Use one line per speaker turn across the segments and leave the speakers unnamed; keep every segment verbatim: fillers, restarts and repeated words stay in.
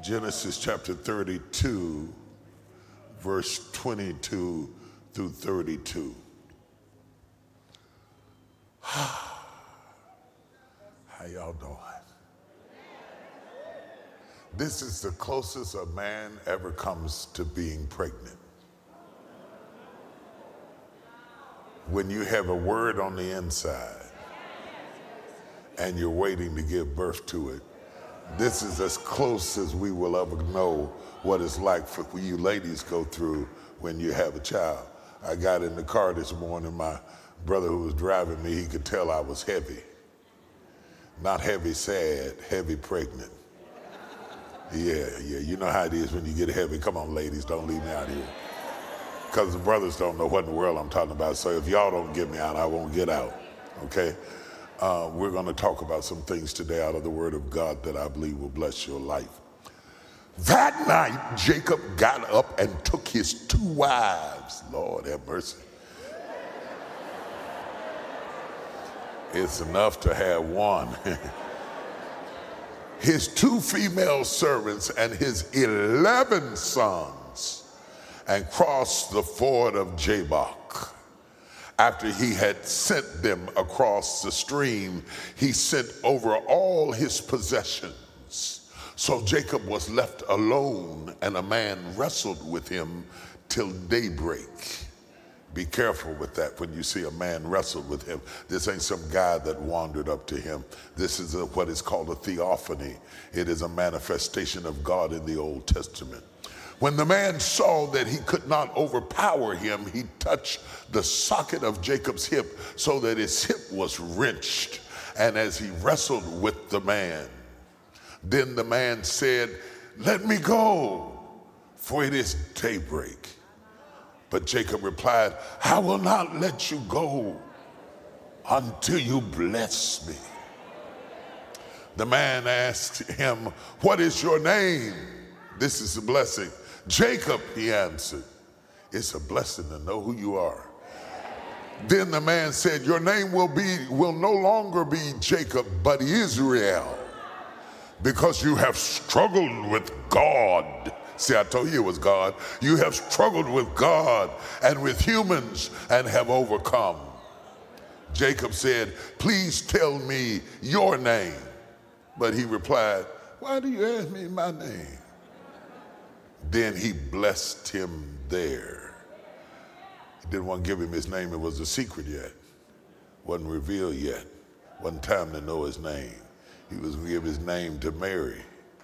Genesis chapter thirty-two, verse twenty-two through thirty-two. How y'all doing? This is the closest a man ever comes to being pregnant. When you have a word on the inside and you're waiting to give birth to it, this is as close as we will ever know what it's like for you ladies go through when you have a child. I got in the car this morning, my brother who was driving me, he could tell I was heavy. Not heavy sad, heavy pregnant. Yeah, yeah, you know how it is when you get heavy. Come on, ladies, don't leave me out here. Because the brothers don't know what in the world I'm talking about. So if y'all don't get me out, I won't get out, okay? Uh, we're going to talk about some things today out of the Word of God that I believe will bless your life. That night, Jacob got up and took his two wives. Lord have mercy. It's enough to have one. His two female servants and his eleven sons, and crossed the ford of Jabbok. After he had sent them across the stream, he sent over all his possessions. So Jacob was left alone, and a man wrestled with him till daybreak. Be careful with that when you see a man wrestle with him. This ain't some guy that wandered up to him. This is a, what is called a theophany. It is a manifestation of God in the Old Testament. When the man saw that he could not overpower him, he touched the socket of Jacob's hip so that his hip was wrenched. And as he wrestled with the man, then the man said, "Let me go, for it is daybreak." But Jacob replied, "I will not let you go until you bless me." The man asked him, "What is your name?" This is a blessing. "Jacob," he answered. It's a blessing to know who you are. Then the man said, "Your name will be will no longer be Jacob, but Israel, because you have struggled with God." See, I told you it was God. "You have struggled with God and with humans and have overcome." Jacob said, "Please tell me your name." But he replied, "Why do you ask me my name?" Then he blessed him there. He didn't want to give him his name. It was a secret yet. Wasn't revealed yet. Wasn't time to know his name. He was going to give his name to Mary.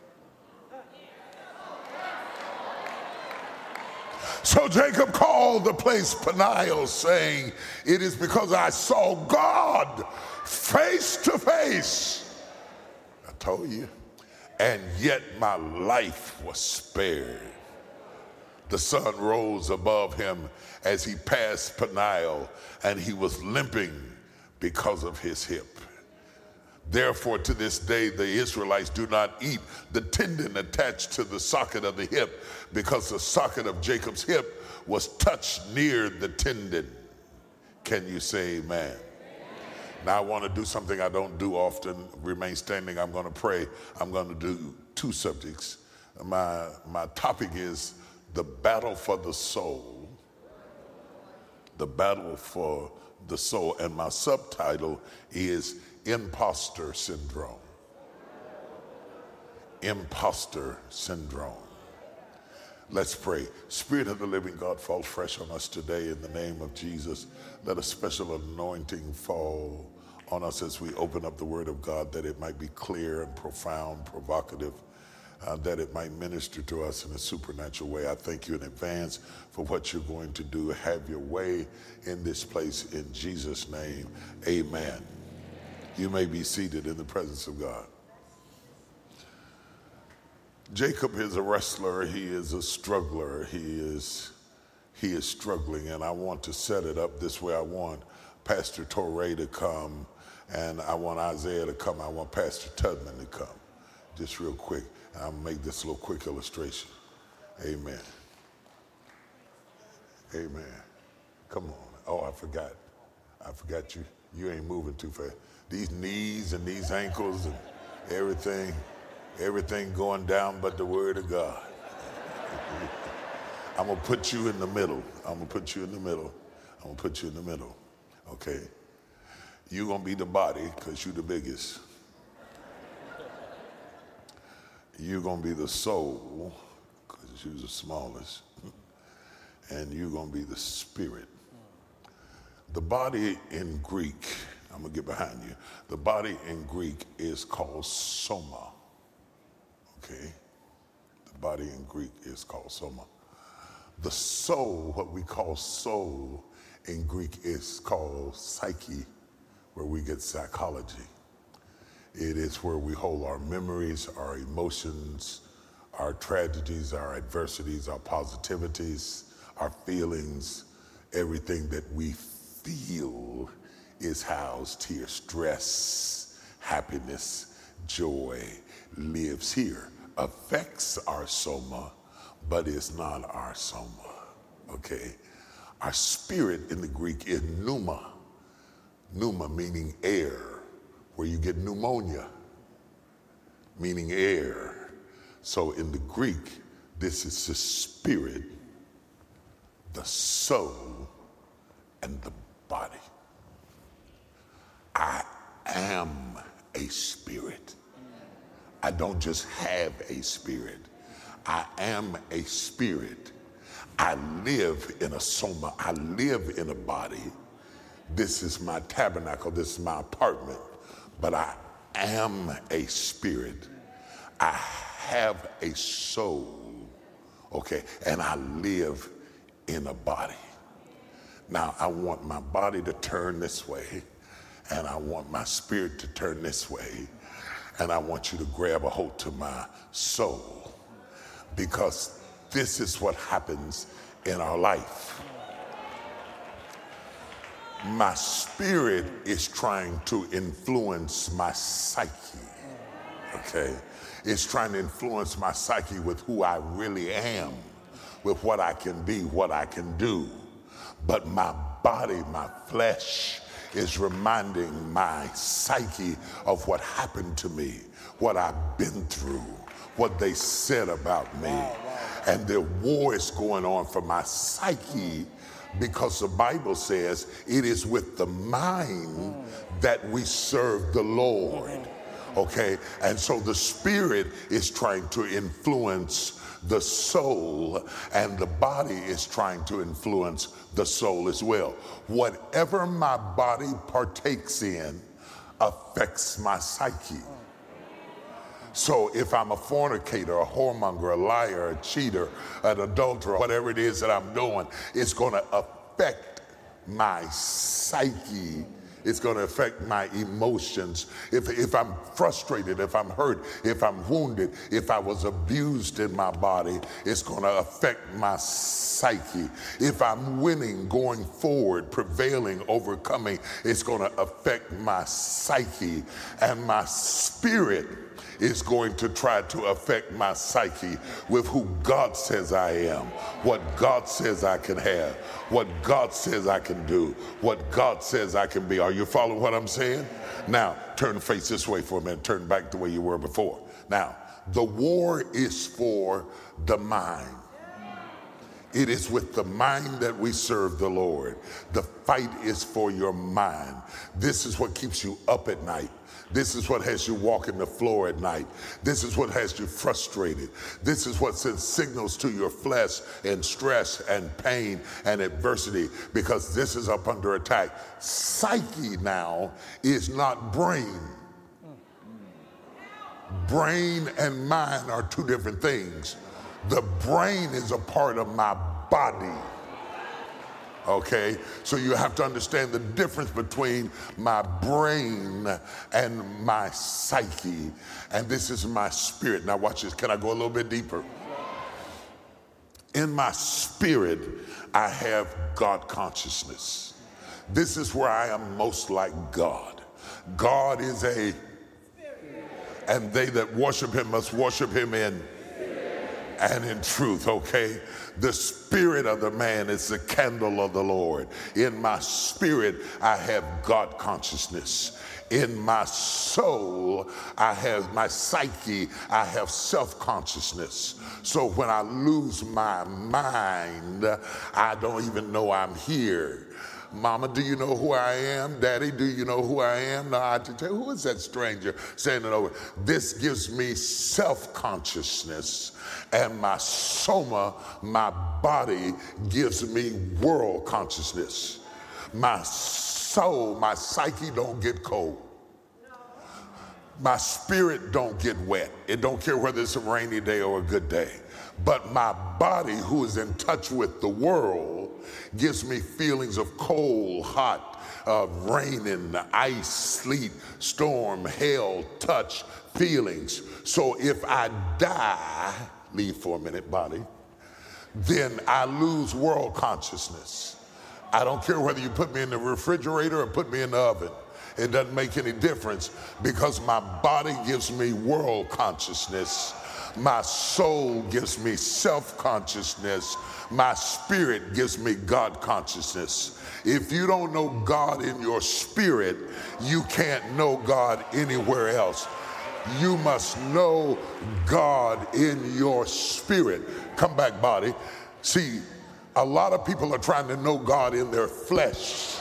So Jacob called the place Peniel, saying, "It is because I saw God face to face." I told you. "And yet my life was spared." The sun rose above him as he passed Peniel, and he was limping because of his hip. Therefore, to this day, the Israelites do not eat the tendon attached to the socket of the hip, because the socket of Jacob's hip was touched near the tendon. Can you say amen? Now, I want to do something I don't do often. Remain standing. I'm going to pray. I'm going to do two subjects. My, my topic is the battle for the soul. The battle for the soul. And my subtitle is Imposter Syndrome. Imposter Syndrome. Let's pray. Spirit of the living God, fall fresh on us today in the name of Jesus. Let a special anointing fall on us as we open up the Word of God, that it might be clear and profound, provocative, uh, that it might minister to us in a supernatural way. I thank you in advance for what you're going to do. Have your way in this place in Jesus' name. Amen. You may be seated in the presence of God. Jacob is a wrestler. He is a struggler. He is, he is struggling, and I want to set it up this way. I want Pastor Torrey to come, and I want Isaiah to come. I want Pastor Tubman to come. Just real quick. I'll make this little quick illustration. Amen. Amen. Come on. Oh, I forgot. I forgot you. You ain't moving too fast. These knees and these ankles and everything. Everything going down but the word of God. I'm going to put you in the middle. I'm going to put you in the middle. I'm going to put you in the middle. Okay? You're going to be the body because you're the biggest. You're going to be the soul because you're the smallest. And you're going to be the spirit. The body in Greek, I'm going to get behind you. The body in Greek is called soma. Okay? The body in Greek is called soma. The soul, what we call soul in Greek, is called psyche, where we get psychology. It is where we hold our memories, our emotions, our tragedies, our adversities, our positivities, our feelings. Everything that we feel is housed here. Stress, happiness, joy lives here. Affects our soma, but is not our soma. Okay? Our spirit in the Greek is pneuma. Pneuma meaning air, where you get pneumonia, meaning air. So in the Greek, this is the spirit, the soul, and the body. I am a spirit. I don't just have a spirit. I am a spirit. I live in a soma. I live in a body. This is my tabernacle. This is my apartment. But I am a spirit. I have a soul. Okay? And I live in a body. Now, I want my body to turn this way, and I want my spirit to turn this way, and I want you to grab a hold to my soul, because this is what happens in our life. My spirit is trying to influence my psyche, okay? It's trying to influence my psyche with who I really am, with what I can be, what I can do. But my body, my flesh, is reminding my psyche of what happened to me, what I've been through, what they said about me. Wow, wow. And the war is going on for my psyche, because the Bible says it is with the mind that we serve the Lord. Okay? And so the spirit is trying to influence the soul, and the body is trying to influence the soul as well. Whatever my body partakes in affects my psyche. So if I'm a fornicator, a whoremonger, a liar, a cheater, an adulterer, whatever it is that I'm doing, it's going to affect my psyche. It's going to affect my emotions. If, if I'm frustrated, if I'm hurt, if I'm wounded, if I was abused in my body, it's going to affect my psyche. If I'm winning, going forward, prevailing, overcoming, it's going to affect my psyche. And my spirit is going to try to affect my psyche with who God says I am, what God says I can have, what God says I can do, what God says I can be. Are you following what I'm saying? Now, turn the face this way for a minute. Turn back the way you were before. Now, the war is for the mind. It is with the mind that we serve the Lord. The fight is for your mind. This is what keeps you up at night. This is what has you walking the floor at night. This is what has you frustrated. This is what sends signals to your flesh and stress and pain and adversity, because this is up under attack. Psyche now is not brain. Brain and mind are two different things. The brain is a part of my body. Okay, so you have to understand the difference between my brain and my psyche, and this is my spirit. Now watch this. Can I go a little bit deeper? In my spirit, I have God consciousness. This is where I am most like God. God is a, and they that worship him must worship him in, and in truth, okay? The spirit of the man is the candle of the Lord. In my spirit, I have God consciousness. In my soul, I have my psyche, I have self-consciousness. So when I lose my mind, I don't even know I'm here. Mama, do you know who I am? Daddy, do you know who I am? No, I have to tell you, who is that stranger standing over? This gives me self-consciousness, and my soma, my body, gives me world consciousness. My soul, my psyche don't get cold. My spirit don't get wet. It don't care whether it's a rainy day or a good day. But my body, who is in touch with the world, gives me feelings of cold, hot, uh, raining, ice, sleet, storm, hail, touch, feelings. So if I die, leave for a minute, body, then I lose world consciousness. I don't care whether you put me in the refrigerator or put me in the oven. It doesn't make any difference because my body gives me world consciousness. My soul gives me self-consciousness. My spirit gives me God consciousness. If you don't know God in your spirit, you can't know God anywhere else. You must know God in your spirit. Come back, body. See, a lot of people are trying to know God in their flesh.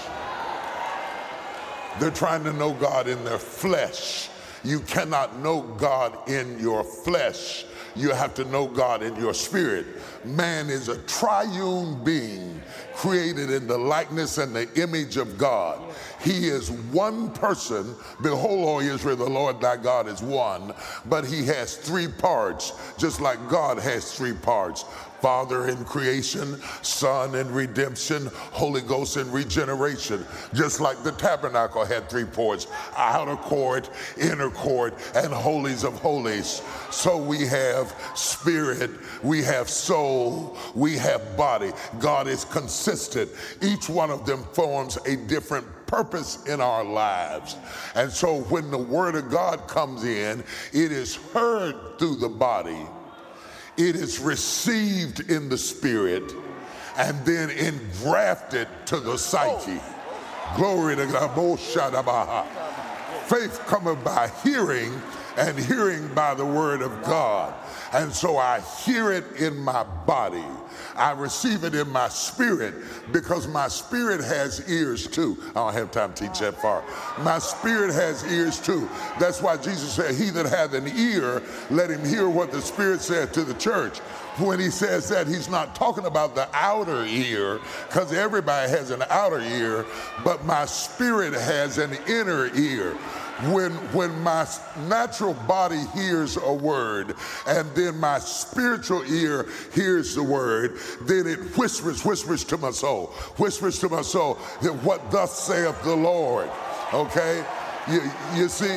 They're trying to know God in their flesh. You cannot know God in your flesh. You have to know God in your spirit. Man is a triune being created in the likeness and the image of God. He is one person. Behold, O Israel, the Lord thy God is one, but he has three parts, just like God has three parts. Father in creation, Son in redemption, Holy Ghost in regeneration. Just like the tabernacle had three parts, outer court, inner court, and holies of holies. So we have spirit, we have soul, we have body. God is consistent. Each one of them forms a different purpose in our lives. And so when the word of God comes in, it is heard through the body. It is received in the spirit and then engrafted to the psyche. Glory to God. Faith cometh by hearing, and hearing by the word of God. And so I hear it in my body. I receive it in my spirit because my spirit has ears too. I don't have time to teach that far. My spirit has ears too. That's why Jesus said, he that hath an ear, let him hear what the Spirit said to the church. When he says that, he's not talking about the outer ear, because everybody has an outer ear, but my spirit has an inner ear. When, when my natural body hears a word and then my spiritual ear hears the word, then it whispers, whispers to my soul, whispers to my soul that what thus saith the Lord, okay? You, you see,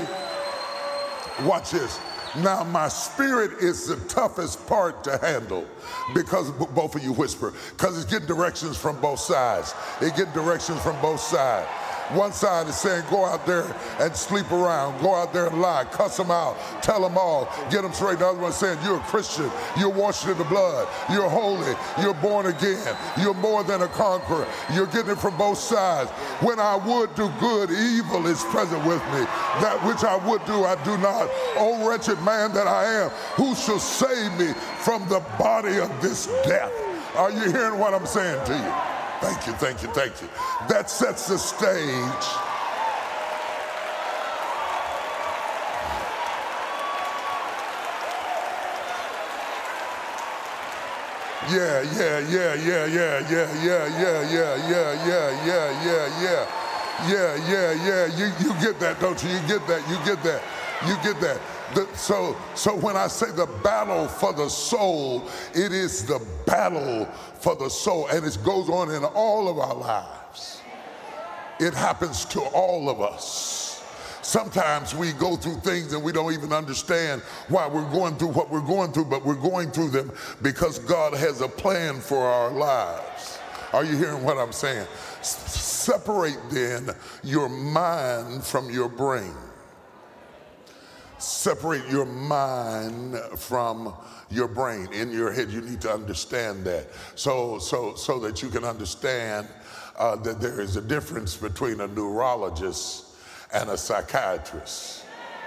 watch this. Now my spirit is the toughest part to handle because both of you whisper, because it's getting directions from both sides. It getting directions from both sides. One side is saying, go out there and sleep around. Go out there and lie. Cuss them out. Tell them all. Get them straight. The other one saying, you're a Christian. You're washed in the blood. You're holy. You're born again. You're more than a conqueror. You're getting it from both sides. When I would do good, evil is present with me. That which I would do, I do not. O wretched man that I am, who shall save me from the body of this death? Are you hearing what I'm saying to you? Thank you, thank you, thank you. That sets the stage. Yeah, yeah, yeah, yeah, yeah, yeah, yeah, yeah, yeah, yeah, yeah, yeah, yeah, yeah, yeah, yeah, yeah. You you get that, don't you? You get that, you get that, you get that. The, so, so when I say the battle for the soul, it is the battle for the soul, and it goes on in all of our lives. It happens to all of us. Sometimes we go through things and we don't even understand why we're going through what we're going through, but we're going through them because God has a plan for our lives. Are you hearing what I'm saying? S- separate then your mind from your brain. separate your mind from your brain. In your head, you need to understand that. So, so, so that you can understand uh, that there is a difference between a neurologist and a psychiatrist.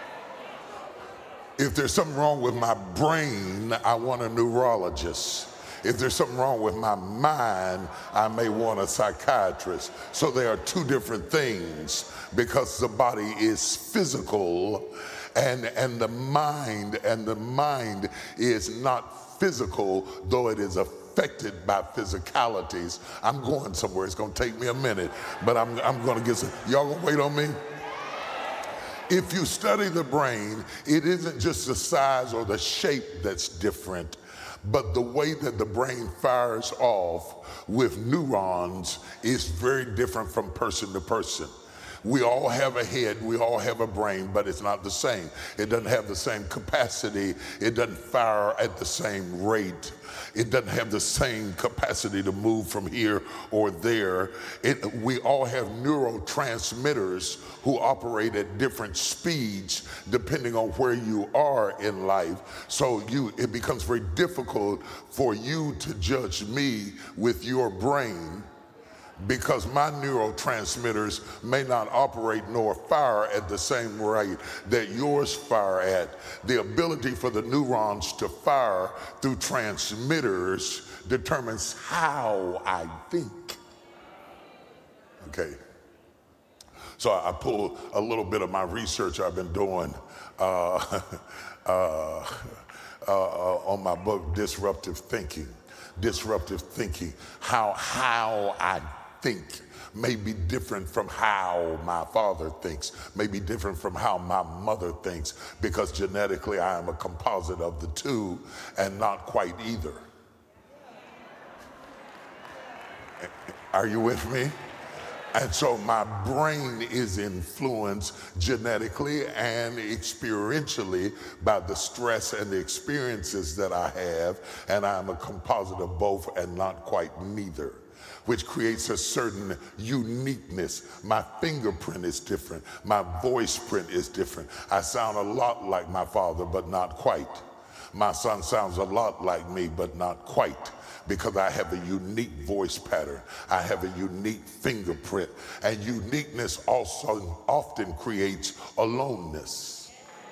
If there's something wrong with my brain, I want a neurologist. If there's something wrong with my mind, I may want a psychiatrist. So there are two different things, because the body is physical and, and the mind, and the mind is not physical, though it is affected by physicalities. I'm going somewhere. It's going to take me a minute, but I'm, I'm going to get some. Y'all going to wait on me? If you study the brain, it isn't just the size or the shape that's different, but the way that the brain fires off with neurons is very different from person to person. We all have a head, we all have a brain, but it's not the same. It doesn't have the same capacity. It doesn't fire at the same rate. It doesn't have the same capacity to move from here or there. It, we all have neurotransmitters who operate at different speeds depending on where you are in life. So you, it becomes very difficult for you to judge me with your brain, because my neurotransmitters may not operate nor fire at the same rate that yours fire at. The ability for the neurons to fire through transmitters determines how I think. Okay. So I pulled a little bit of my research I've been doing uh, uh, uh, on my book, Disruptive Thinking. Disruptive thinking, how, how I think may be different from how my father thinks, may be different from how my mother thinks, because genetically I am a composite of the two and not quite either. Are you with me? And so my brain is influenced genetically and experientially by the stress and the experiences that I have, and I'm a composite of both and not quite neither, which creates a certain uniqueness. My fingerprint is different. My voice print is different. I sound a lot like my father, but not quite. My son sounds a lot like me, but not quite, because I have a unique voice pattern. I have a unique fingerprint. And uniqueness also often creates aloneness,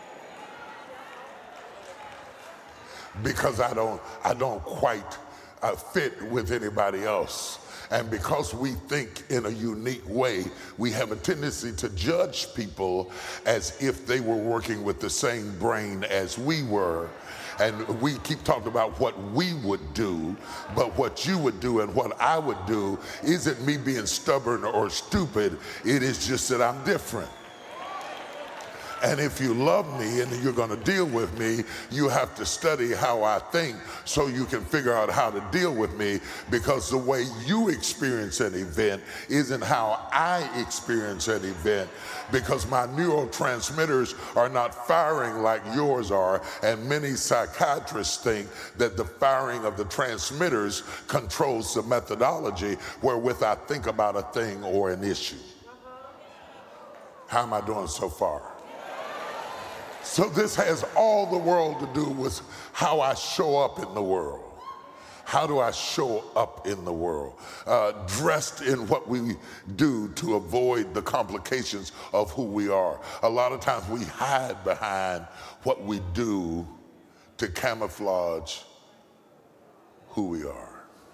because I don't, I don't quite uh, fit with anybody else. And because we think in a unique way, we have a tendency to judge people as if they were working with the same brain as we were. And we keep talking about what we would do, but what you would do and what I would do isn't me being stubborn or stupid. It is just that I'm different. And if you love me and you're going to deal with me, you have to study how I think so you can figure out how to deal with me, because the way you experience an event isn't how I experience an event, because my neurotransmitters are not firing like yours are, and many psychiatrists think that the firing of the transmitters controls the methodology wherewith I think about a thing or an issue. How am I doing so far? So this has all the world to do with how I show up in the world. How do I show up in the world? Uh, dressed in what we do to avoid the complications of who we are. A lot of times we hide behind what we do to camouflage who we are.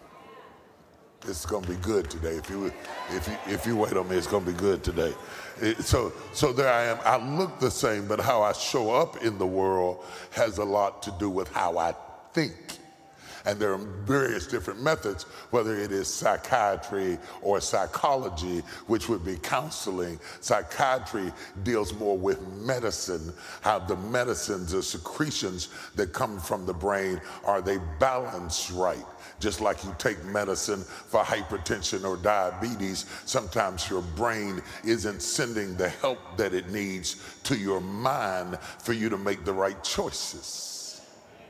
It's going to be good today. If you, if you, if you wait on me, it's going to be good today. It, so, so there I am. I look the same, but how I show up in the world has a lot to do with how I think. And there are various different methods, whether it is psychiatry or psychology, which would be counseling. Psychiatry deals more with medicine, how the medicines, the secretions that come from the brain, are they balanced right? Just like you take medicine for hypertension or diabetes, sometimes your brain isn't sending the help that it needs to your mind for you to make the right choices.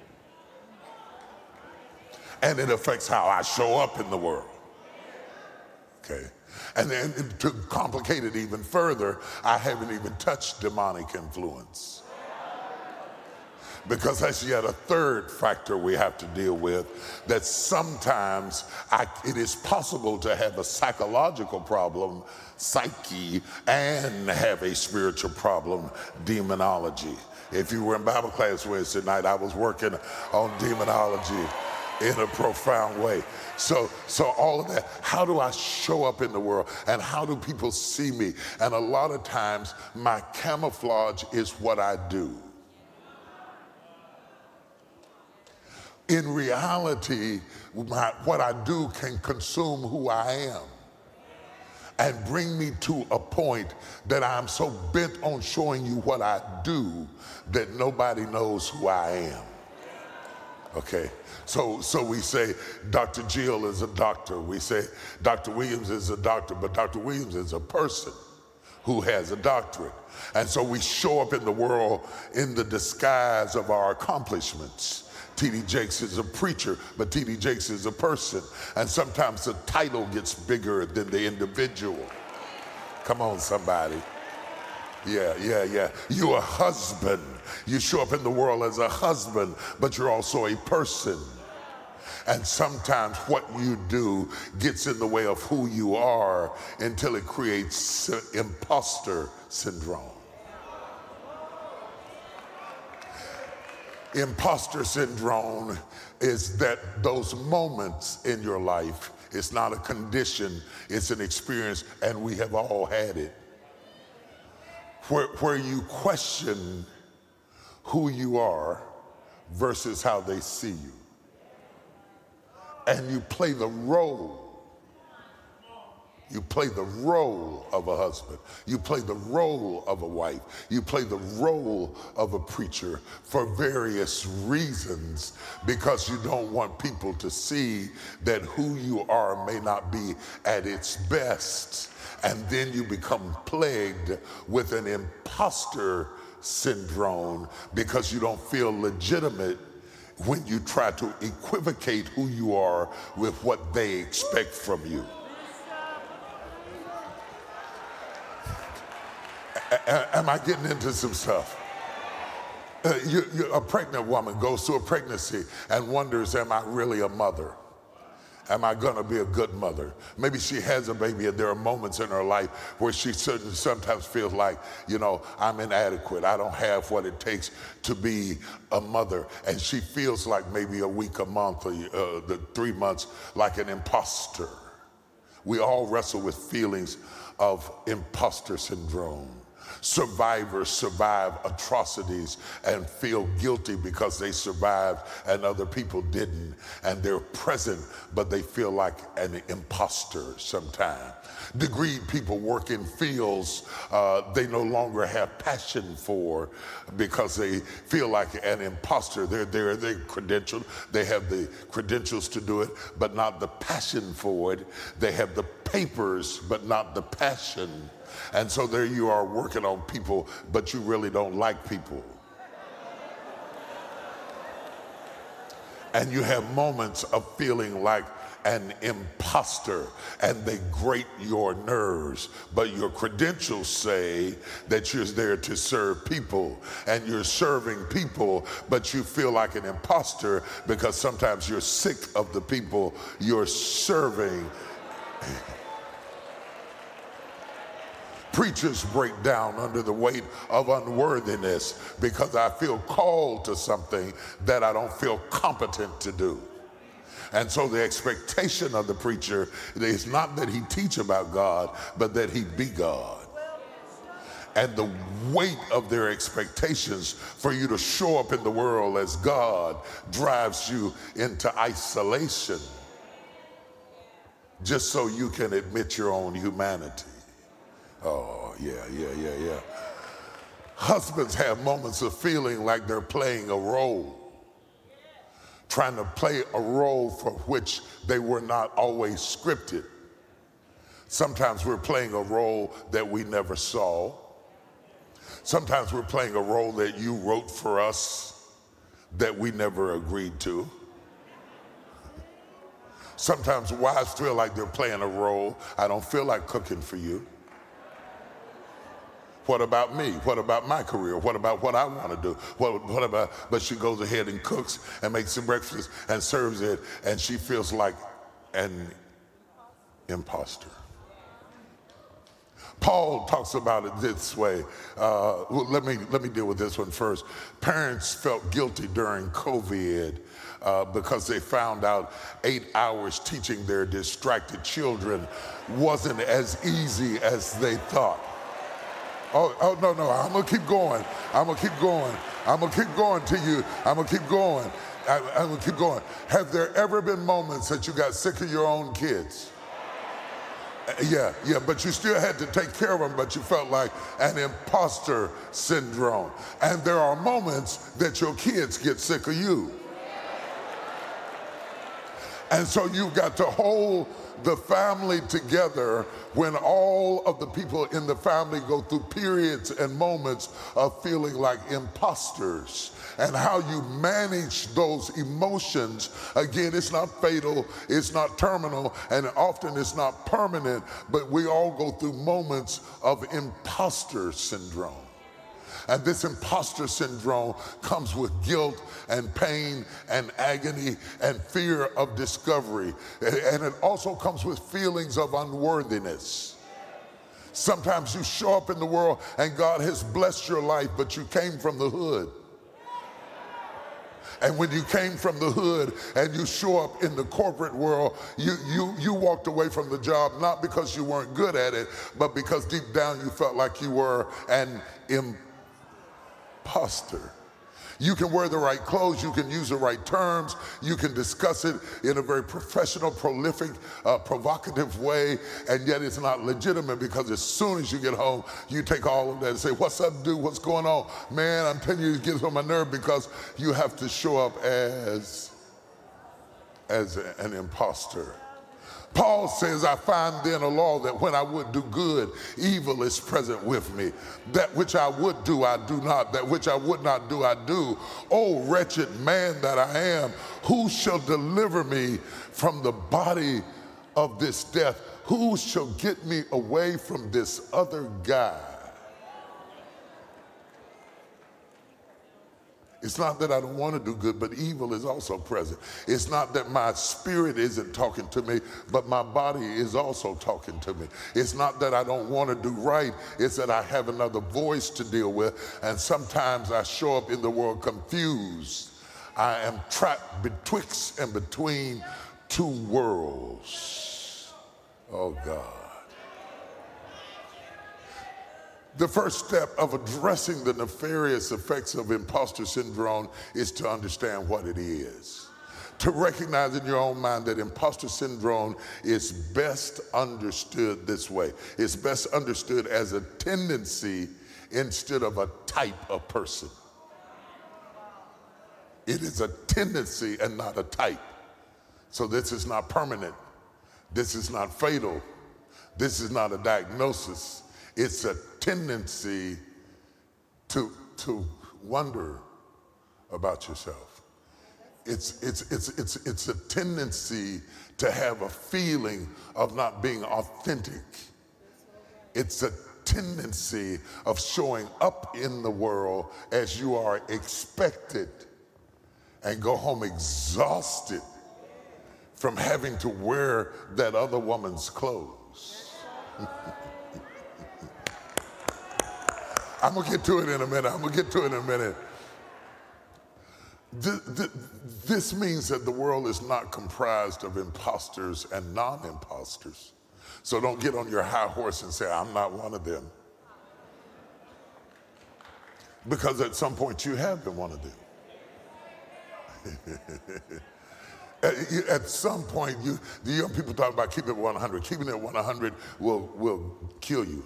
And it affects how I show up in the world. Okay. And then to complicate it even further, I haven't even touched demonic influence. Because that's yet a third factor we have to deal with, that sometimes I, it is possible to have a psychological problem, psyche, and have a spiritual problem, demonology. If you were in Bible class Wednesday night, I was working on demonology in a profound way. So, so all of that, how do I show up in the world and how do people see me? And a lot of times my camouflage is what I do. In reality, my, what I do can consume who I am and bring me to a point that I'm so bent on showing you what I do that nobody knows who I am. Okay, so so we say Doctor Jill is a doctor. We say Doctor Williams is a doctor, but Doctor Williams is a person who has a doctorate. And so we show up in the world in the disguise of our accomplishments. T D Jakes is a preacher, but T D Jakes is a person. And sometimes the title gets bigger than the individual. Come on, somebody. Yeah, yeah, yeah. You're a husband. You show up in the world as a husband, but you're also a person. And sometimes what you do gets in the way of who you are until it creates imposter syndrome. Imposter syndrome is that those moments in your life, it's not a condition, it's an experience, and we have all had it. Where, where you question who you are versus how they see you. And you play the role. You play the role of a husband. You play the role of a wife. You play the role of a preacher for various reasons because you don't want people to see that who you are may not be at its best. And then you become plagued with an imposter syndrome because you don't feel legitimate when you try to equivocate who you are with what they expect from you. A- am I getting into some stuff? Uh, you, you, a pregnant woman goes through a pregnancy and wonders, am I really a mother? Am I gonna be a good mother? Maybe she has a baby and there are moments in her life where she certainly sometimes feels like, you know, I'm inadequate. I don't have what it takes to be a mother. And she feels like maybe a week, a month, or uh, the three months like an imposter. We all wrestle with feelings of imposter syndrome. Survivors survive atrocities and feel guilty because they survived and other people didn't. And they're present, but they feel like an imposter sometimes. Degreed people work in fields uh, they no longer have passion for because they feel like an imposter. They're there, they're credentialed, they have the credentials to do it, but not the passion for it. They have the papers, but not the passion. And so there you are working on people, but you really don't like people. And you have moments of feeling like an imposter, and they grate your nerves, but your credentials say that you're there to serve people, and you're serving people, but you feel like an imposter because sometimes you're sick of the people you're serving. Preachers break down under the weight of unworthiness because I feel called to something that I don't feel competent to do. And so the expectation of the preacher is not that he teach about God, but that he be God. And the weight of their expectations for you to show up in the world as God drives you into isolation just so you can admit your own humanity. Oh, yeah, yeah, yeah, yeah. Husbands have moments of feeling like they're playing a role, trying to play a role for which they were not always scripted. Sometimes we're playing a role that we never saw. Sometimes we're playing a role that you wrote for us that we never agreed to. Sometimes wives feel like they're playing a role. I don't feel like cooking for you. What about me? What about my career? What about what I want to do? What, what about, but she goes ahead and cooks and makes some breakfast and serves it, and she feels like an imposter. Paul talks about it this way. Uh, well, let me let me deal with this one first. Parents felt guilty during COVID uh, because they found out eight hours teaching their distracted children wasn't as easy as they thought. Oh, oh no, no, I'm gonna keep going. I'm gonna keep going. I'm gonna keep going to you. I'm gonna keep going. I, I'm gonna keep going. Have there ever been moments that you got sick of your own kids? Yeah, yeah, but you still had to take care of them, but you felt like an imposter syndrome. And there are moments that your kids get sick of you. And so you've got to hold the family together when all of the people in the family go through periods and moments of feeling like imposters. And how you manage those emotions, again, it's not fatal, it's not terminal, and often it's not permanent, but we all go through moments of imposter syndrome. And this imposter syndrome comes with guilt and pain and agony and fear of discovery. And it also comes with feelings of unworthiness. Sometimes you show up in the world and God has blessed your life, but you came from the hood. And when you came from the hood and you show up in the corporate world, you, you, you walked away from the job not because you weren't good at it, but because deep down you felt like you were an imposter. You can wear the right clothes, you can use the right terms, you can discuss it in a very professional, prolific, uh, provocative way, and yet it's not legitimate because as soon as you get home, you take all of that and say, what's up, dude, what's going on? Man, I'm telling you, it gets on my nerve because you have to show up as, as an imposter. Paul says, I find then a law that when I would do good, evil is present with me. That which I would do, I do not. That which I would not do, I do. Oh, wretched man that I am, who shall deliver me from the body of this death? Who shall get me away from this other guy? It's not that I don't want to do good, but evil is also present. It's not that my spirit isn't talking to me, but my body is also talking to me. It's not that I don't want to do right, it's that I have another voice to deal with, and sometimes I show up in the world confused. I am trapped betwixt and between two worlds. Oh, God. The first step of addressing the nefarious effects of imposter syndrome is to understand what it is. To recognize in your own mind that imposter syndrome is best understood this way. It's best understood as a tendency instead of a type of person. It is a tendency and not a type. So this is not permanent. This is not fatal. This is not a diagnosis. It's a tendency to, to wonder about yourself. It's, it's, it's, it's, it's a tendency to have a feeling of not being authentic. It's a tendency of showing up in the world as you are expected and go home exhausted from having to wear that other woman's clothes. I'm gonna get to it in a minute. I'm gonna get to it in a minute. This means that the world is not comprised of imposters and non-imposters. So don't get on your high horse and say, I'm not one of them. Because at some point you have been one of them. At some point, you, the young people talk about keeping it one hundred. Keeping it one hundred will, will kill you.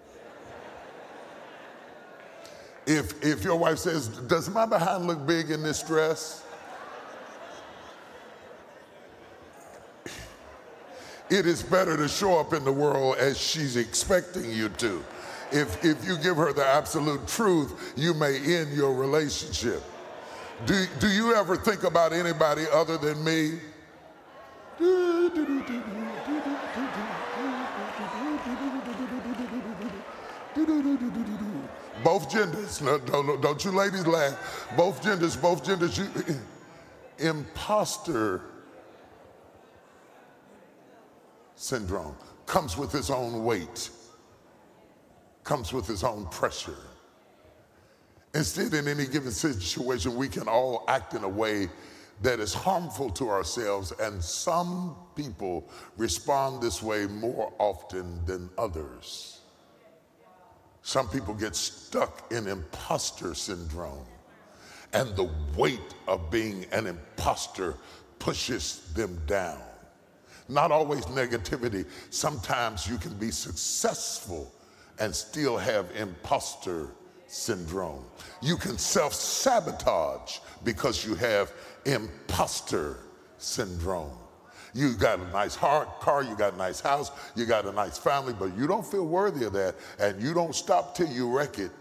If, if your wife says, does my behind look big in this dress? It is better to show up in the world as she's expecting you to. If, if you give her the absolute truth, you may end your relationship. Do, do you ever think about anybody other than me? both genders. No, don't, don't you ladies laugh. Both genders, both genders. You, imposter syndrome comes with its own weight, comes with its own pressure. Instead, in any given situation, we can all act in a way that is harmful to ourselves, and some people respond this way more often than others. Some people get stuck in imposter syndrome, and the weight of being an imposter pushes them down. Not always negativity. Sometimes you can be successful and still have imposter syndrome. You can self-sabotage because you have imposter syndrome. You got a nice car, you got a nice house, you got a nice family, but you don't feel worthy of that, and you don't stop till you wreck it.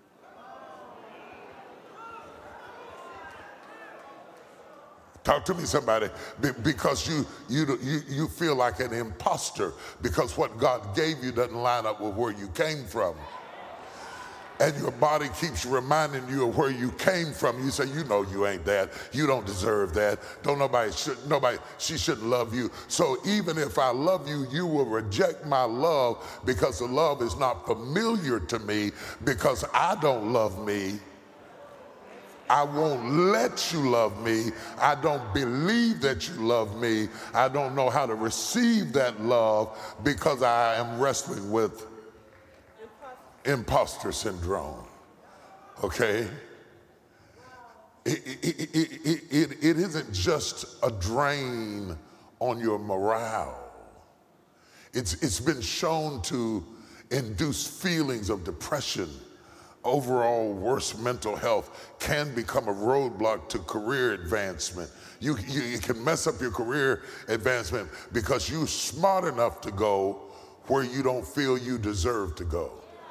Talk to me, somebody, because you, you, you, you feel like an imposter because what God gave you doesn't line up with where you came from. And your body keeps reminding you of where you came from. You say, you know you ain't that. You don't deserve that. Don't nobody, should, nobody, she shouldn't love you. So even if I love you, you will reject my love because the love is not familiar to me because I don't love me. I won't let you love me. I don't believe that you love me. I don't know how to receive that love because I am wrestling with imposter syndrome, okay? It, it, it, it, it isn't just a drain on your morale. It's, it's been shown to induce feelings of depression. Overall, worse mental health can become a roadblock to career advancement. You, you, it can mess up your career advancement because you're smart enough to go where you don't feel you deserve to go.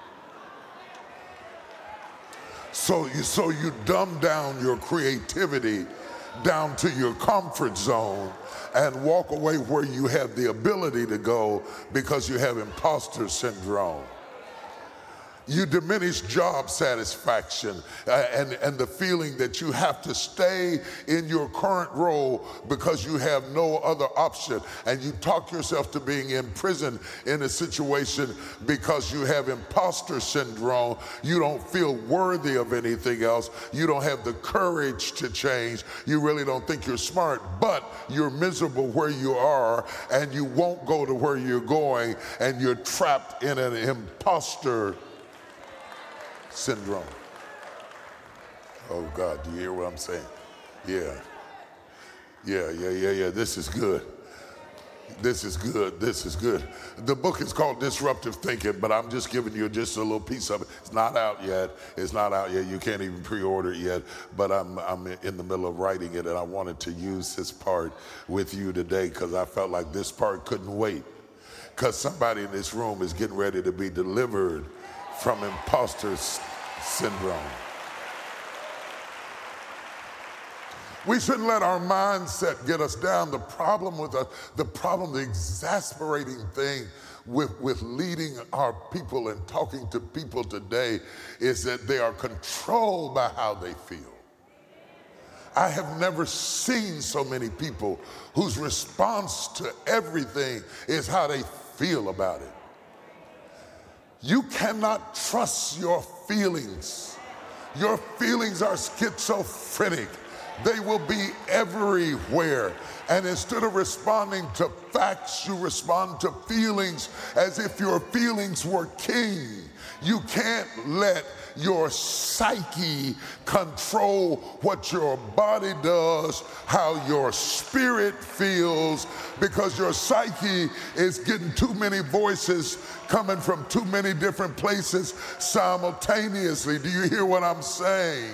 So you, so you dumb down your creativity down to your comfort zone and walk away where you have the ability to go because you have imposter syndrome. You diminish job satisfaction uh, and, and the feeling that you have to stay in your current role because you have no other option. And you talk yourself to being imprisoned in a situation because you have imposter syndrome. You don't feel worthy of anything else. You don't have the courage to change. You really don't think you're smart, but you're miserable where you are and you won't go to where you're going and you're trapped in an imposter syndrome. Oh God, do you hear what I'm saying? Yeah. Yeah, yeah, yeah, yeah. This is good. This is good. This is good. The book is called Disruptive Thinking, but I'm just giving you just a little piece of it. It's not out yet. It's not out yet. You can't even pre-order it yet, but I'm, I'm in the middle of writing it, and I wanted to use this part with you today because I felt like this part couldn't wait because somebody in this room is getting ready to be delivered from imposter syndrome. We shouldn't let our mindset get us down. The problem with us, the problem, the exasperating thing with, with leading our people and talking to people today is that they are controlled by how they feel. I have never seen so many people whose response to everything is how they feel about it. You cannot trust your feelings. Your feelings are schizophrenic. They will be everywhere. And instead of responding to facts, you respond to feelings as if your feelings were king. You can't let your psyche control what your body does, how your spirit feels, because your psyche is getting too many voices coming from too many different places simultaneously. Do you hear what I'm saying?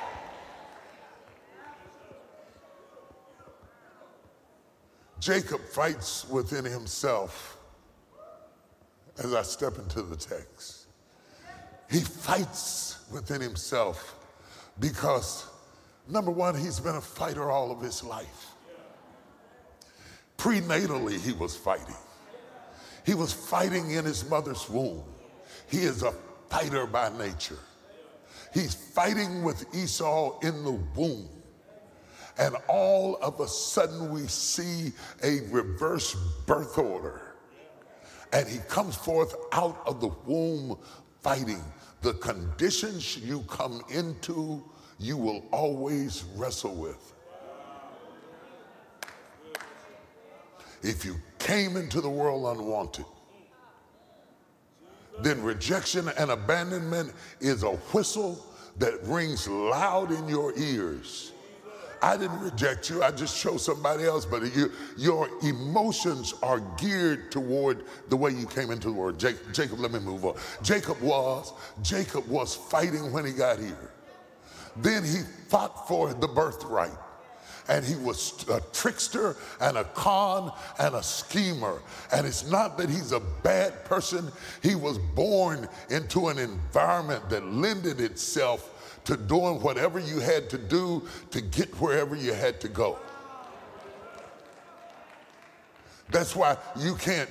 Jacob fights within himself as I step into the text. He fights within himself because, number one, he's been a fighter all of his life. Prenatally, he was fighting. He was fighting in his mother's womb. He is a fighter by nature. He's fighting with Esau in the womb. And all of a sudden we see a reverse birth order. And he comes forth out of the womb fighting. The conditions you come into, you will always wrestle with. If you came into the world unwanted, then rejection and abandonment is a whistle that rings loud in your ears. I didn't reject you, I just chose somebody else, but you, your emotions are geared toward the way you came into the world. Jacob, Jacob, let me move on. Jacob was, Jacob was fighting when he got here. Then he fought for the birthright. And he was a trickster and a con and a schemer. And it's not that he's a bad person. He was born into an environment that lended itself to doing whatever you had to do to get wherever you had to go. That's why you can't,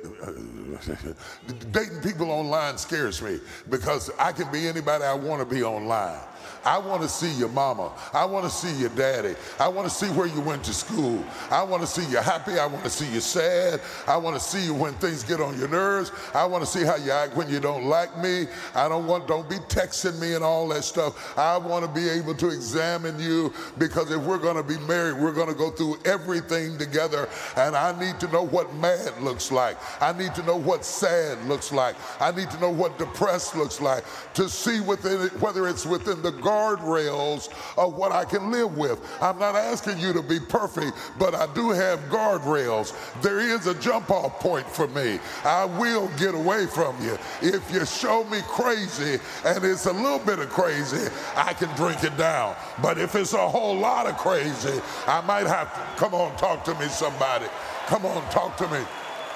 dating people online scares me, because I can be anybody I want to be online. I want to see your mama. I want to see your daddy. I want to see where you went to school. I want to see you happy. I want to see you sad. I want to see you when things get on your nerves. I want to see how you act when you don't like me. I don't want, don't be texting me and all that stuff. I want to be able to examine you, because if we're going to be married, we're going to go through everything together. And I need to know what mad looks like. I need to know what sad looks like. I need to know what depressed looks like, to see within it, whether it's within the guardrails of what I can live with. I'm not asking you to be perfect, but I do have guardrails. There is a jump off point for me. I will get away from you. If you show me crazy and it's a little bit of crazy, I can drink it down. But if it's a whole lot of crazy, I might have to, come on, talk to me, somebody. Come on, talk to me.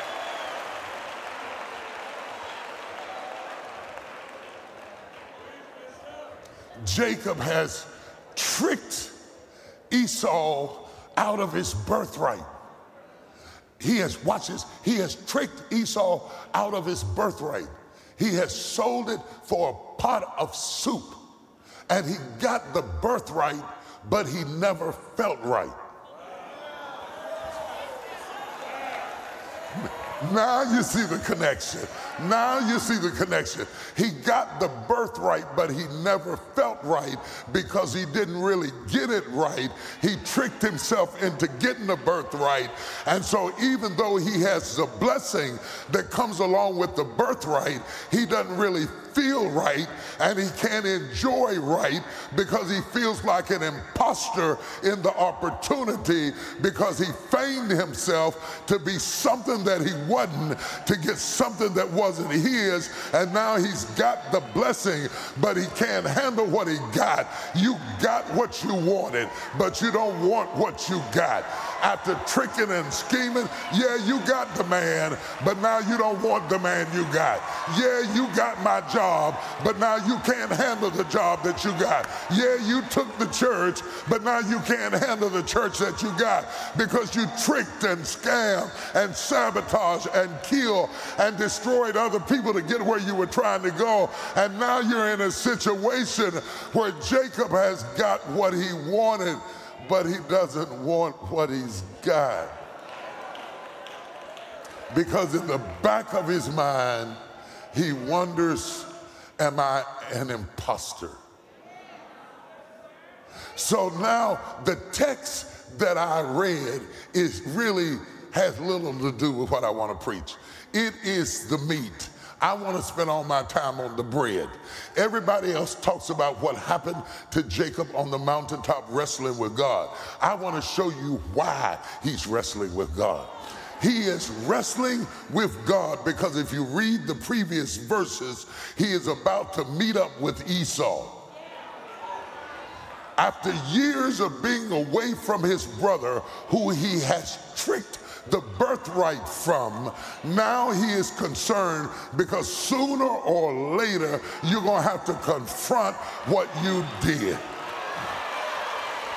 Jacob has tricked Esau out of his birthright. He has, watch this, he has tricked Esau out of his birthright. He has sold it for a pot of soup. And he got the birthright, but he never felt right. Now you see the connection. Now you see the connection. He got the birthright, but he never felt right because he didn't really get it right. He tricked himself into getting the birthright. And so even though he has the blessing that comes along with the birthright, he doesn't really feel right, and he can't enjoy right because he feels like an imposter in the opportunity, because he feigned himself to be something that he wasn't, to get something that wasn't his, and now he's got the blessing, but he can't handle what he got. You got what you wanted, but you don't want what you got. After tricking and scheming, yeah, you got the man, but now you don't want the man you got. Yeah, you got my job, but now you can't handle the job that you got. Yeah, you took the church, but now you can't handle the church that you got, because you tricked and scammed and sabotaged and killed and destroyed other people to get where you were trying to go. And now you're in a situation where Jacob has got what he wanted, but he doesn't want what he's got. Because in the back of his mind, he wonders, am I an imposter? So now the text that I read is really has little to do with what I want to preach. It is the meat. I want to spend all my time on the bread. Everybody else talks about what happened to Jacob on the mountaintop wrestling with God. I want to show you why he's wrestling with God. He is wrestling with God because if you read the previous verses, he is about to meet up with Esau. After years of being away from his brother, who he has tricked the birthright from, now he is concerned because sooner or later you're going to have to confront what you did.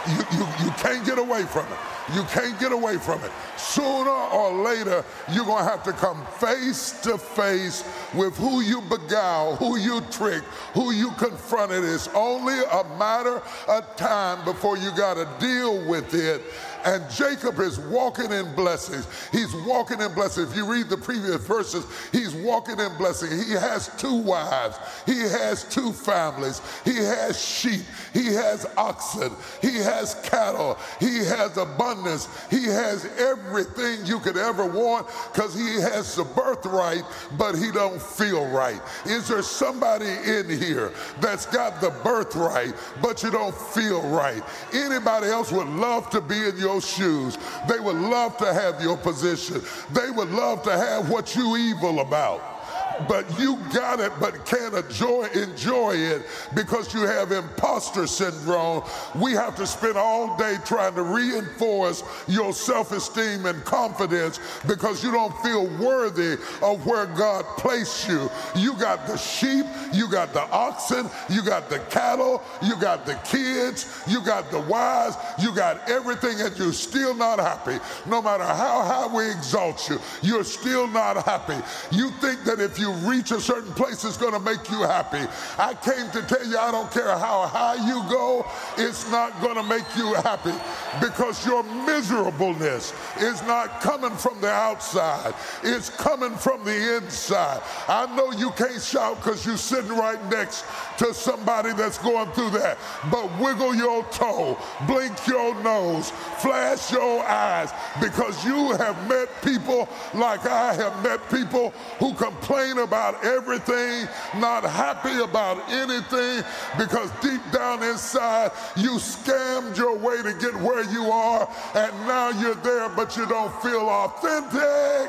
You, you, you can't get away from it. You can't get away from it. Sooner or later, you're going to have to come face to face with who you beguiled, who you tricked, who you confronted. It's only a matter of time before you got to deal with it. And Jacob is walking in blessings. He's walking in blessings. If you read the previous verses, he's walking in blessing. He has two wives. He has two families. He has sheep. He has oxen. He has cattle. He has abundance. He has everything you could ever want because he has the birthright, but he don't feel right. Is there somebody in here that's got the birthright, but you don't feel right? Anybody else would love to be in your shoes. They would love to have your position. They would love to have what you evil about. But you got it, but can't enjoy, enjoy it because you have imposter syndrome. We have to spend all day trying to reinforce your self-esteem and confidence because you don't feel worthy of where God placed you. You got the sheep, you got the oxen, you got the cattle, you got the kids, you got the wives, you got everything, and you're still not happy. No matter how high we exalt you, you're still not happy. You think that if you reach a certain place, it's going to make you happy. I came to tell you, I don't care how high you go, it's not going to make you happy because your miserableness is not coming from the outside. It's coming from the inside. I know you can't shout because you're sitting right next to somebody that's going through that, but wiggle your toe, blink your nose, flash your eyes, because you have met people like I have met people who complain about everything, not happy about anything, because deep down inside you scammed your way to get where you are, and now you're there but you don't feel authentic.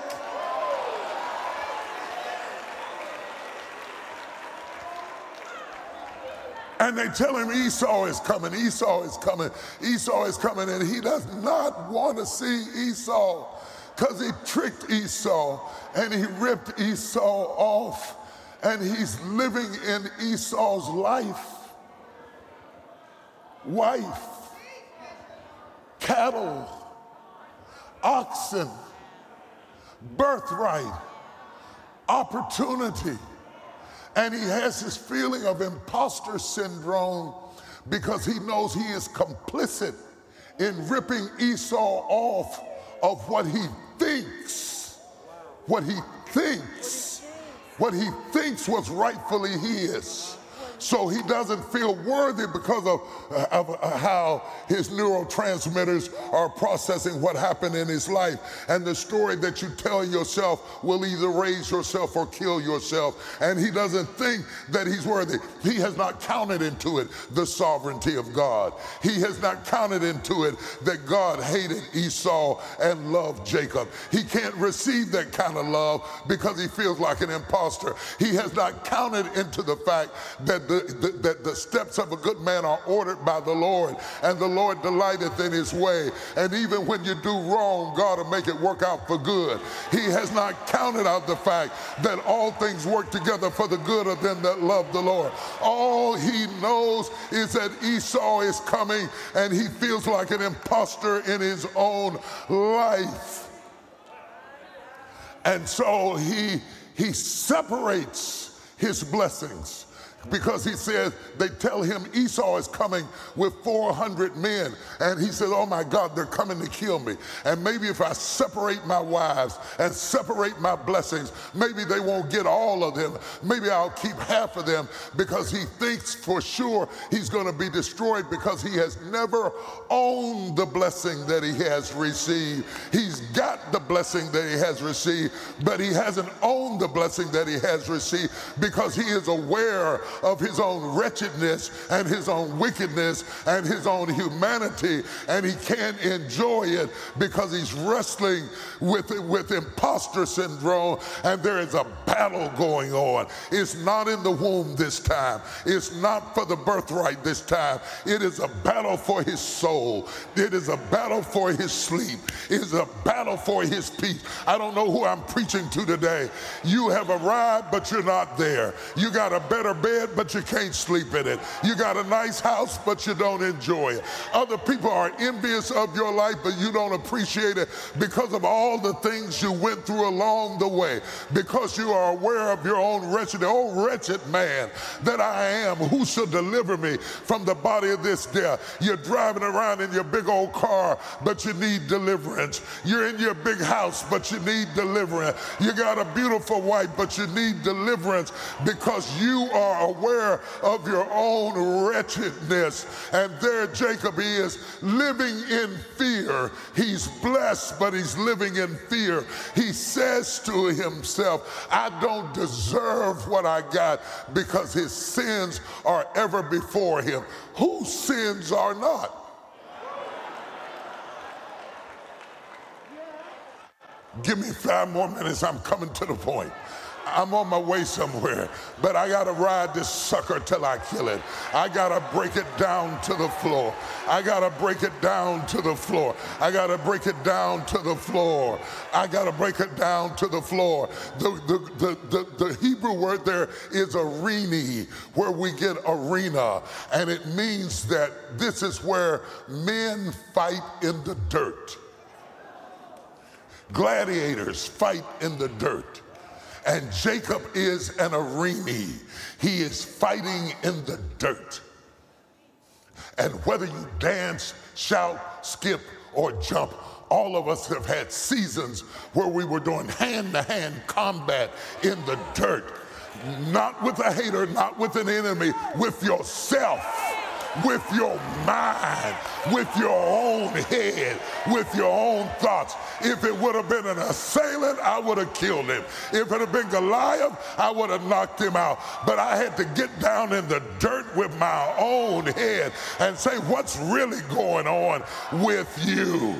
And they tell him Esau is coming, Esau is coming, Esau is coming, and he does not want to see Esau because he tricked Esau and he ripped Esau off, and he's living in Esau's life. Wife, cattle, oxen, birthright, opportunity. And he has this feeling of imposter syndrome because he knows he is complicit in ripping Esau off of what he thinks, what he thinks, what he thinks was rightfully his. So he doesn't feel worthy because of, uh, of uh, how his neurotransmitters are processing what happened in his life. And the story that you tell yourself will either raise yourself or kill yourself. And he doesn't think that he's worthy. He has not counted into it the sovereignty of God. He has not counted into it that God hated Esau and loved Jacob. He can't receive that kind of love because he feels like an imposter. He has not counted into the fact that The, the, that the steps of a good man are ordered by the Lord, and the Lord delighteth in his way. And even when you do wrong, God will make it work out for good. He has not counted out the fact that all things work together for the good of them that love the Lord. All he knows is that Esau is coming, and he feels like an imposter in his own life. And so he, he separates his blessings. Because he says, they tell him Esau is coming with four hundred men. And he says, oh my God, they're coming to kill me. And maybe if I separate my wives and separate my blessings, maybe they won't get all of them. Maybe I'll keep half of them, because he thinks for sure he's going to be destroyed because he has never owned the blessing that he has received. He's got the blessing that he has received, but he hasn't owned the blessing that he has received because he is aware of his own wretchedness and his own wickedness and his own humanity, and he can't enjoy it because he's wrestling with with imposter syndrome, and there is a battle going on. It's not in the womb this time. It's not for the birthright this time. It is a battle for his soul. It is a battle for his sleep. It is a battle for his peace. I don't know who I'm preaching to today. You have arrived, but you're not there. You got a better bed, bed, but you can't sleep in it. You got a nice house, but you don't enjoy it. Other people are envious of your life, but you don't appreciate it because of all the things you went through along the way, because you are aware of your own wretched, oh wretched man that I am, who shall deliver me from the body of this death. You're driving around in your big old car, but you need deliverance. You're in your big house, but you need deliverance. You got a beautiful wife, but you need deliverance because you are aware of your own wretchedness. And there Jacob is living in fear. He's blessed, but he's living in fear. He says to himself, I don't deserve what I got, because his sins are ever before him. Whose sins are not? Give me five more minutes. I'm coming to the point. I'm on my way somewhere, but I gotta ride this sucker till I kill it. I gotta break it down to the floor. I gotta break it down to the floor. I gotta break it down to the floor. I gotta break it down to the floor. The, the, the, the, the Hebrew word there is arene, where we get arena, and it means that this is where men fight in the dirt. Gladiators fight in the dirt. And Jacob is an arene. He is fighting in the dirt. And whether you dance, shout, skip, or jump, all of us have had seasons where we were doing hand-to-hand combat in the dirt. Not with a hater, not with an enemy, with yourself. With your mind, with your own head, with your own thoughts. If it would have been an assailant, I would have killed him. If it had been Goliath, I would have knocked him out. But I had to get down in the dirt with my own head and say, what's really going on with you?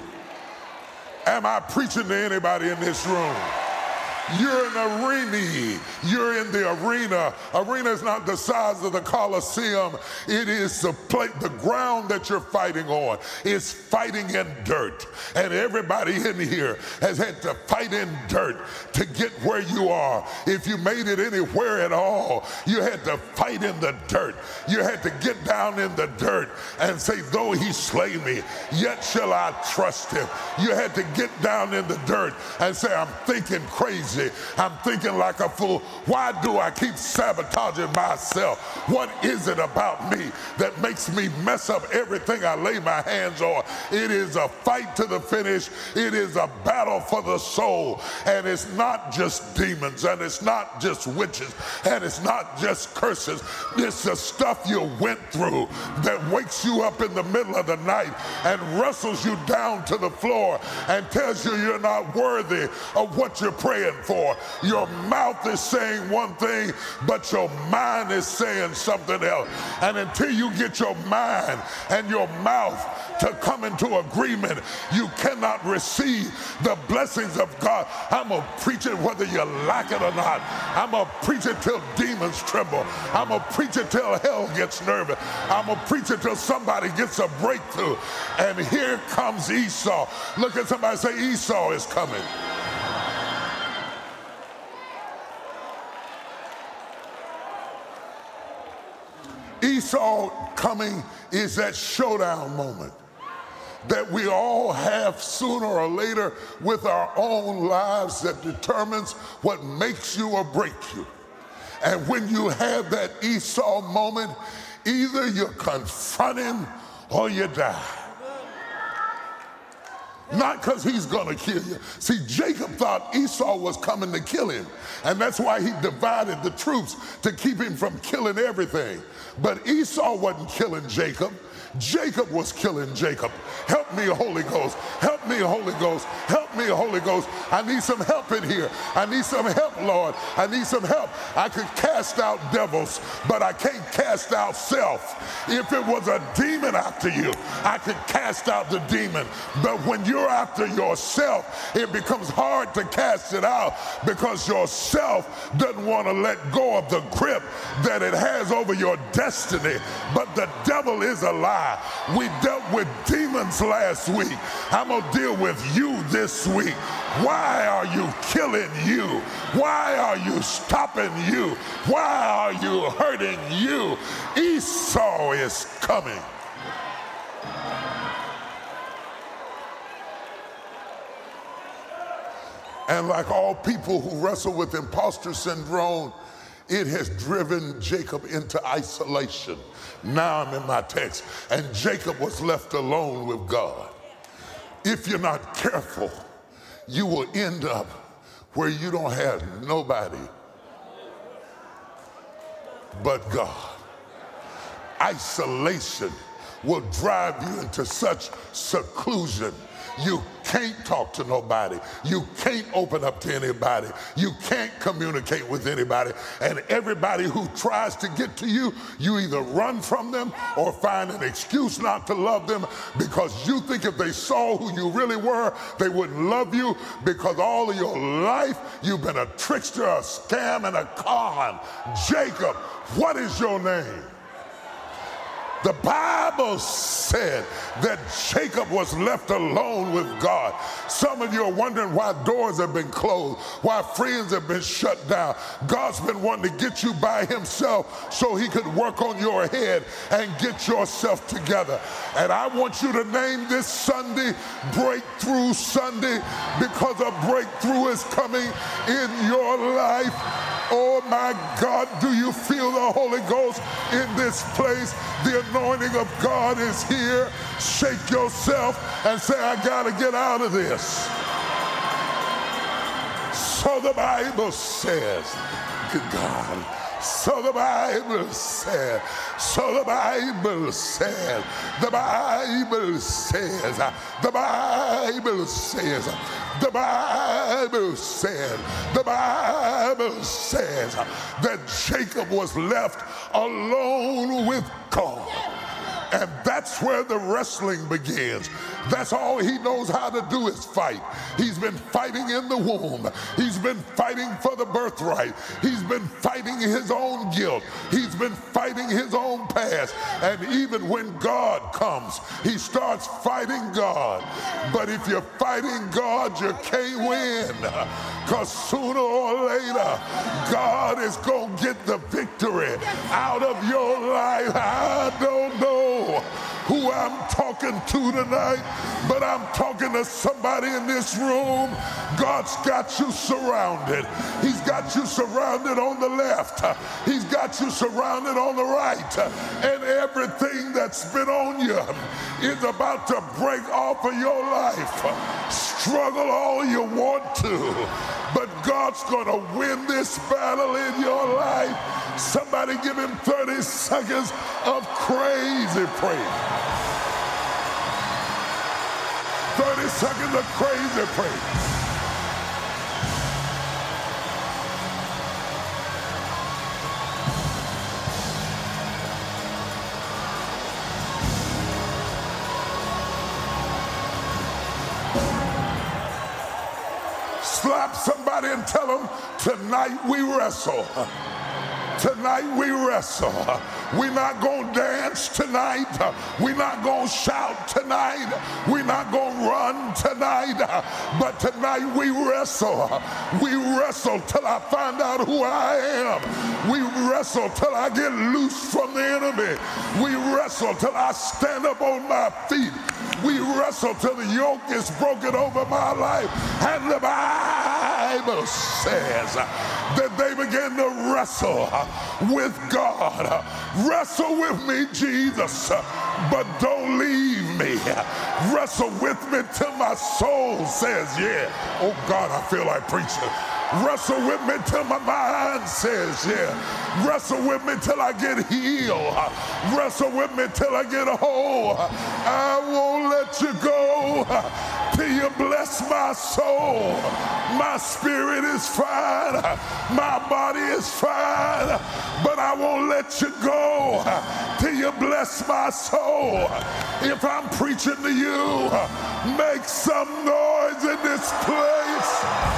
Am I preaching to anybody in this room? You're an arena. You're in the arena. Arena is not the size of the Colosseum. It is the plate, the ground that you're fighting on. It's fighting in dirt. And everybody in here has had to fight in dirt to get where you are. If you made it anywhere at all, you had to fight in the dirt. You had to get down in the dirt and say, though he slay me, yet shall I trust him. You had to get down in the dirt and say, I'm thinking crazy. I'm thinking like a fool. Why do I keep sabotaging myself? What is it about me that makes me mess up everything I lay my hands on? It is a fight to the finish. It is a battle for the soul. And it's not just demons, and it's not just witches, and it's not just curses. It's the stuff you went through that wakes you up in the middle of the night and wrestles you down to the floor and tells you you're not worthy of what you're praying for. Your mouth is saying one thing, but your mind is saying something else. And until you get your mind and your mouth to come into agreement, you cannot receive the blessings of God. I'm going to preach it whether you like it or not. I'm going to preach it till demons tremble. I'm going to preach it till hell gets nervous. I'm going to preach it till somebody gets a breakthrough. And here comes Esau. Look at somebody, say, Esau is coming. Esau coming is that showdown moment that we all have sooner or later with our own lives that determines what makes you or breaks you. And when you have that Esau moment, either you confront him or you die. Not because he's going to kill you. See, Jacob thought Esau was coming to kill him, and that's why he divided the troops to keep him from killing everything. But Esau wasn't killing Jacob. Jacob was killing Jacob. Help me, Holy Ghost. Help me, Holy Ghost. Help me, Holy Ghost. I need some help in here. I need some help, Lord. I need some help. I could cast out devils, but I can't cast out self. If it was a demon after you, I could cast out the demon. But when you're after yourself, it becomes hard to cast it out because yourself doesn't want to let go of the grip that it has over your destiny. But the devil is a lie. We dealt with demons last week. I'm going to deal with you this week. Why are you killing you? Why Why are you stopping you? Why are you hurting you? Esau is coming. And like all people who wrestle with imposter syndrome, it has driven Jacob into isolation. Now I'm in my text. And Jacob was left alone with God. If you're not careful, you will end up where you don't have nobody but God. Isolation will drive you into such seclusion. You can't talk to nobody. You can't open up to anybody. You can't communicate with anybody. And everybody who tries to get to you, you either run from them or find an excuse not to love them because you think if they saw who you really were, they wouldn't love you because all of your life you've been a trickster, a scam, and a con. Jacob, what is your name? The Bible said that Jacob was left alone with God. Some of you are wondering why doors have been closed, why friends have been shut down. God's been wanting to get you by himself so he could work on your head and get yourself together. And I want you to name this Sunday Breakthrough Sunday because a breakthrough is coming in your life. Oh my God, do you feel the Holy Ghost in this place? The anointing of God is here. Shake yourself and say, I gotta get out of this. So the Bible says, good God. So the Bible said, so the Bible said, the Bible says, the Bible says, the Bible said, the Bible says that Jacob was left alone with God. And that's where the wrestling begins. That's all he knows how to do is fight. He's been fighting in the womb. He's been fighting for the birthright. He's been fighting his own guilt. He's been fighting his own past. And even when God comes, he starts fighting God. But if you're fighting God, you can't win. Because sooner or later, God is going to get the victory out of your life. I don't know who I'm talking to tonight, but I'm talking to somebody in this room. God's got you surrounded. He's got you surrounded on the left. He's got you surrounded on the right. And everything that's been on you is about to break off of your life. Struggle all you want to, but God's going to win this battle in your life. Somebody give him thirty seconds of crazy praise. thirty seconds of crazy praise. Slap somebody and tell them, tonight we wrestle. Tonight we wrestle. We're not going to dance tonight. We're not going to shout tonight. We're not going to run tonight. But tonight we wrestle. We wrestle till I find out who I am. We wrestle till I get loose from the enemy. We wrestle till I stand up on my feet. We wrestle till the yoke is broken over my life. And the Bible says that they begin to wrestle with God. Wrestle with me, Jesus, but don't leave me. Wrestle with me till my soul says, yeah. Oh God, I feel like preaching. Wrestle with me till my mind says, yeah. Wrestle with me till I get healed. Wrestle with me till I get whole. I won't let you go till you bless my soul. My spirit is fine. My body is fine. But I won't let you go till you bless my soul. If I'm preaching to you, make some noise in this place.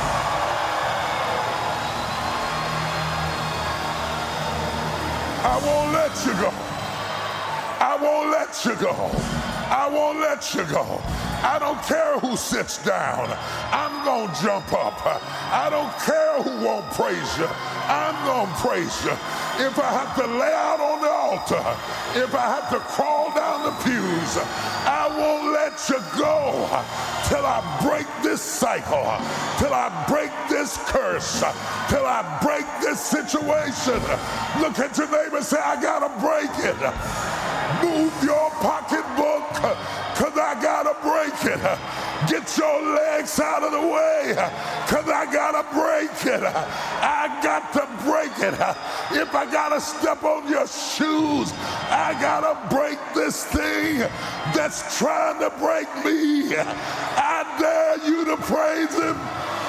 I won't let you go. I won't let you go. I won't let you go. I don't care who sits down. I'm going to jump up. I don't care who won't praise you. I'm going to praise you. If I have to lay out on the altar, if I have to crawl down the pews, I won't let you go till I break this cycle, till I break this curse, till I break this situation. Look at your neighbor and say, I got to break it. Move your pocketbook, because I got to break it. Get your legs out of the way, because I got to break it. I got to break it. If I got to step on your shoes, I got to break this thing that's trying to break me. I dare you to praise him.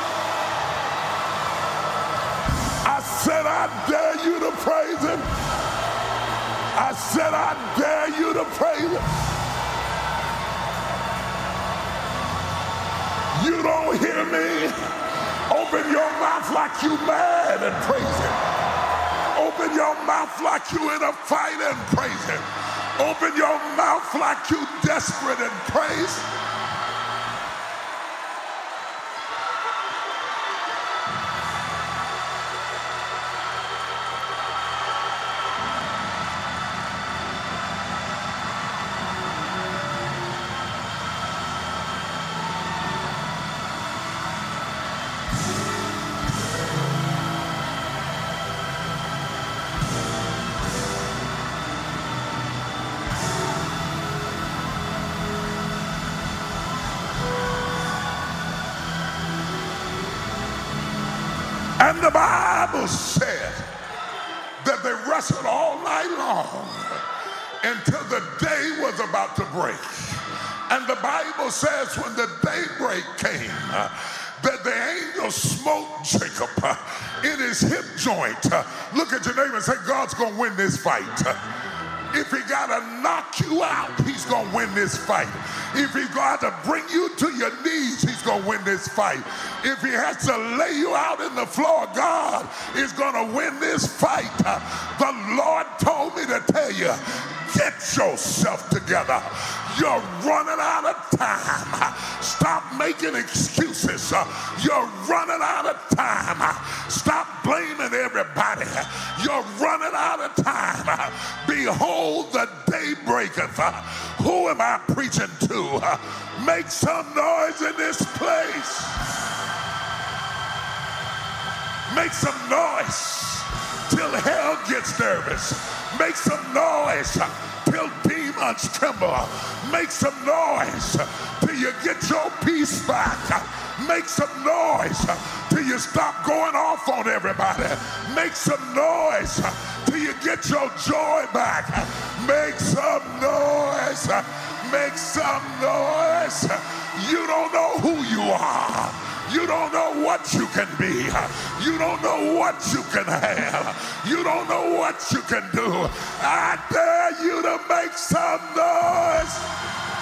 I said, I dare you to praise him. I said, I dare you to praise him. You don't hear me? Open your mouth like you mad and praise him. Open your mouth like you in a fight and praise him. Open your mouth like you desperate and praise. And the Bible said that they wrestled all night long until the day was about to break. And the Bible says when the daybreak came, uh, that the angel smote Jacob uh, in his hip joint. Uh, look at your neighbor and say, God's going to win this fight. Uh, If he got to knock you out, he's going to win this fight. If he got to bring you to your knees, he's going to win this fight. If he has to lay you out in the floor, God is going to win this fight. Uh, the Lord told me to tell you, get yourself together. You're running out of time. Stop making excuses. You're running out of time. Stop blaming everybody. You're running out of time. Behold, the day breaketh. Who am I preaching to? Make some noise in this place. Make some noise till hell gets nervous. Make some noise till demons tremble. Make some noise till you get your peace back. Make some noise till you stop going off on everybody. Make some noise till you get your joy back. Make some noise. Make some noise. You don't know who you are. You don't know what you can be. You don't know what you can have. You don't know what you can do. I dare you to make some noise.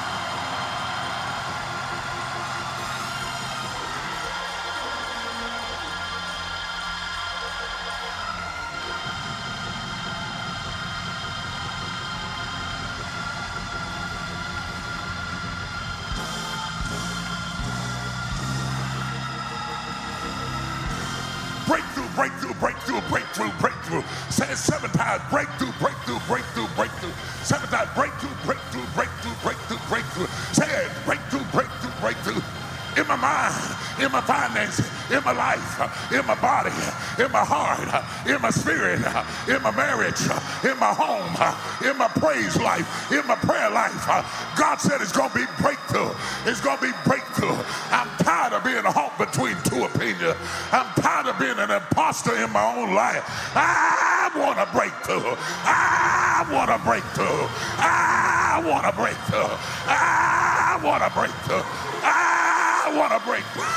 Breakthrough, breakthrough, breakthrough, breakthrough, breakthrough. Say it seven times. Breakthrough, breakthrough, breakthrough, breakthrough. Seven times. Breakthrough, breakthrough, breakthrough, breakthrough, breakthrough. Say it. Breakthrough, breakthrough, breakthrough. In my mind, in my finances, in my life, in my body, in my heart, in my spirit, in my marriage, in my home, in my praise life, in my prayer life. God said it's going to be breakthrough. It's going to be breakthrough. I'm tired of being a halt between two opinions. I'm tired of being an imposter in my own life. I want a breakthrough. I want a breakthrough. I want a breakthrough. I want a breakthrough. I want a breakthrough.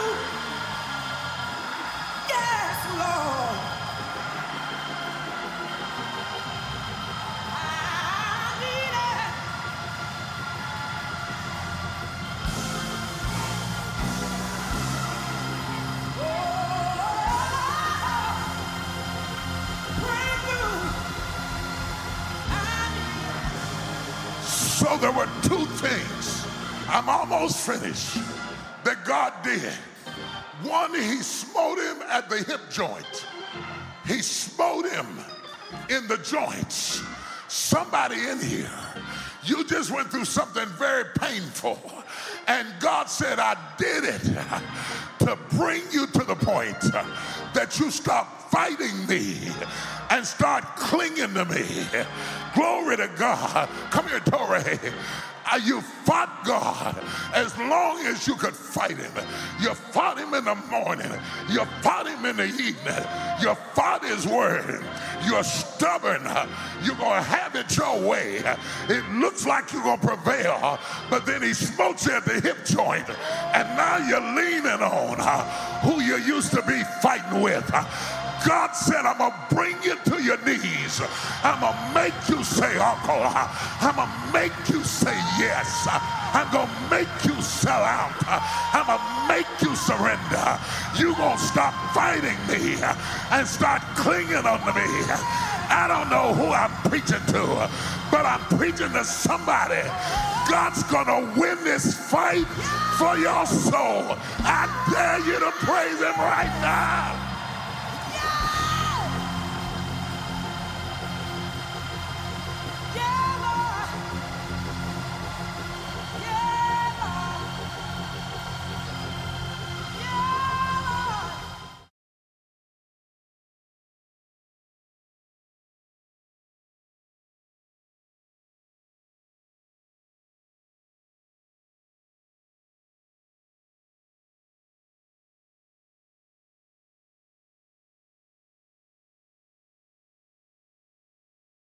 Yes, Lord. I need it. Oh, breakthrough. I need it.
So there were two things, I'm almost finished, that God did. One, he smote him at the hip joint. He smote him in the joints. Somebody in here, you just went through something very painful. And God said, I did it to bring you to the point that you stop fighting me and start clinging to me. Glory to God. Come here, Torrey. Uh, you fought God as long as you could fight him. You fought him in the morning. You fought him in the evening. You fought his word. You're stubborn. You're going to have it your way. It looks like you're going to prevail, but then he smote you at the hip joint, and now you're leaning on who you used to be fighting with. God said, I'm going to bring you to your knees. I'm going to make you say, uncle. I'm going to make you say yes. I'm going to make you sell out. I'm going to make you surrender. You're going to stop fighting me and start clinging onto me. I don't know who I'm preaching to, but I'm preaching to somebody. God's going to win this fight for your soul. I dare you to praise him right now.